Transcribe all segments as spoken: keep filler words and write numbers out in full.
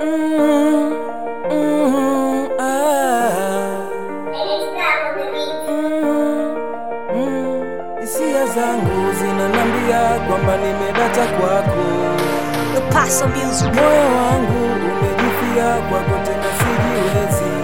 Mm, mm, ah. Mm, mm. Hisia zangu zinanambia kwamba nimedata kwako. The Paso Music. Moyo wangu umejifia kwako tena sijiwezi.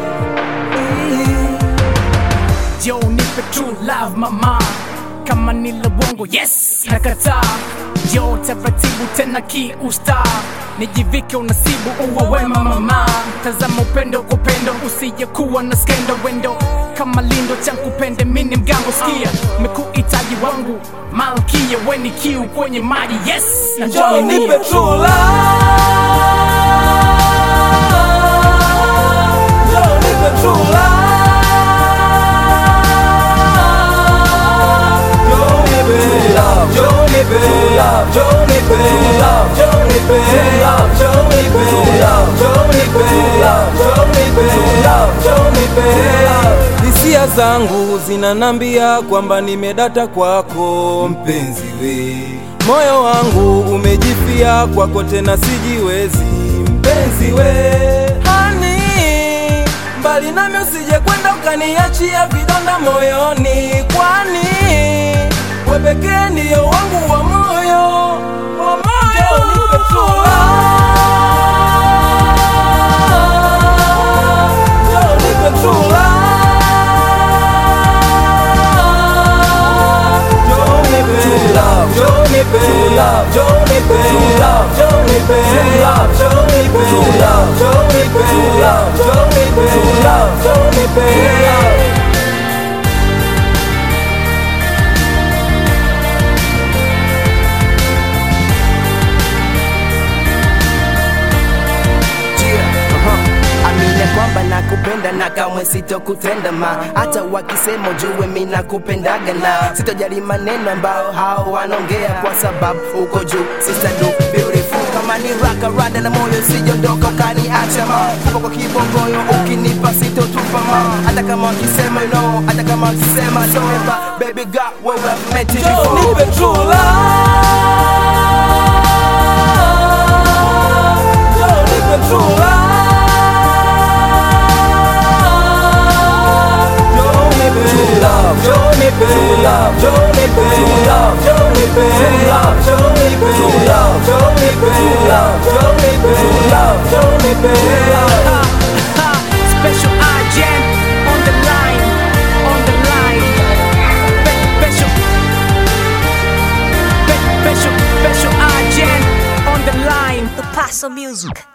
Yo, nipe true love mama, kama nile wongo yes nakataa. Yo, taratibu tena ki usta, nijivike unasibu uwa wema mama. Tazama upendo kwa upendo, usije kuwa na skendo wendo. Kama lindo changu pende mini mgambo skia, mekuitaji wangu malkia, weni kiu kwenye maji yes. Yo, nipe true love. Yo, nipe true love. Hisia zangu zinanambia kwamba nimedata kwako mpenzi we. Moyo wangu umejifia kwako tena sijiwezi mpenzi we. Hani mbali nami usije kwenda ukaniachia vidonda moyoni, kwani we pekee ndiyo wangu wa moyo, wa moyo. Yo, nipe true love. Yo, nipe true love. Yo, nipe true love. Yo, nipe true love. Yo, nipe true love. Yo, nipe true love. Yo, nipe true love. Yo, nipe true love. Yo, nipe true love. Yo, nipe true love. Kwamba nakupenda na kamwe sitokutenda ma, hata wakisema ujue mimi nakupendaga na sitojali maneno ambao hao wanaongea, kwa sababu uko juu sister do beautiful. Kama ni raka rada na moyo sijondoka ukaniacha ma, kupo kwa kibongoyo ukinipa sitotupa ma, hata kama wakisema you know, hata kama wakisema so ever baby girl we were meant to be. Yo, nipe true love. Yo, nipe true love. Yo, nipe true love. Yo, nipe true love. Yo, nipe true love. Yo, nipe true love. Yo, nipe true love. Yo, nipe true love. Yo, nipe true love. Special agent on the line, on the line. Special, special, special agent on the line. The Paso Music.